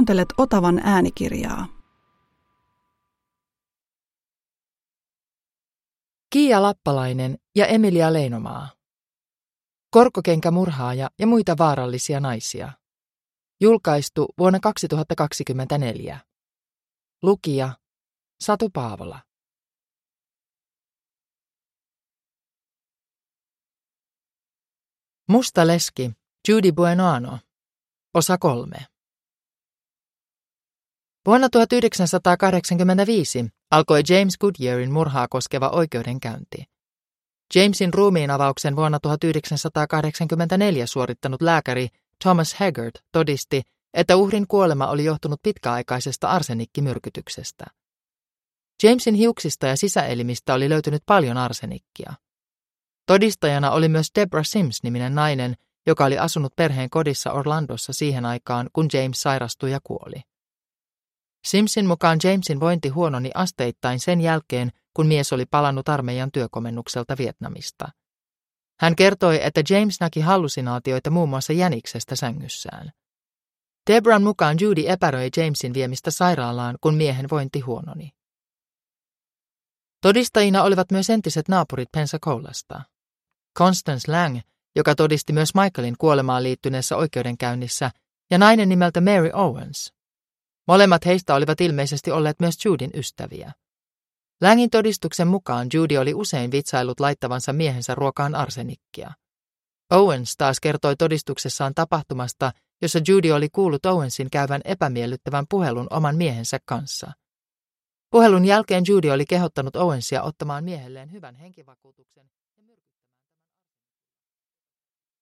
Kuuntelet Otavan äänikirjaa. Kiia Lappalainen ja Emilia Leinomaa. Korkokenkämurhaaja ja muita vaarallisia naisia. Julkaistu vuonna 2024. Lukija Satu Paavola. Musta leski, Judy Buenoano. Osa 3. Vuonna 1985 alkoi James Goodyearin murhaa koskeva oikeudenkäynti. Jamesin ruumiinavauksen vuonna 1984 suorittanut lääkäri Thomas Haggard todisti, että uhrin kuolema oli johtunut pitkäaikaisesta arsenikkimyrkytyksestä. Jamesin hiuksista ja sisäelimistä oli löytynyt paljon arsenikkia. Todistajana oli myös Deborah Sims-niminen nainen, joka oli asunut perheen kodissa Orlandossa siihen aikaan, kun James sairastui ja kuoli. Simsin mukaan Jamesin vointi huononi asteittain sen jälkeen, kun mies oli palannut armeijan työkomennukselta Vietnamista. Hän kertoi, että James näki hallusinaatioita muun muassa jäniksestä sängyssään. Deborahn mukaan Judy epäröi Jamesin viemistä sairaalaan, kun miehen vointi huononi. Todistajina olivat myös entiset naapurit Pensacolasta. Constance Lang, joka todisti myös Michaelin kuolemaan liittyneessä oikeudenkäynnissä, ja nainen nimeltä Mary Owens. Molemmat heistä olivat ilmeisesti olleet myös Judyn ystäviä. Langin todistuksen mukaan Judy oli usein vitsailut laittavansa miehensä ruokaan arsenikkia. Owens taas kertoi todistuksessaan tapahtumasta, jossa Judy oli kuullut Owensin käyvän epämiellyttävän puhelun oman miehensä kanssa. Puhelun jälkeen Judy oli kehottanut Owensia ottamaan miehelleen hyvän henkivakuutuksen.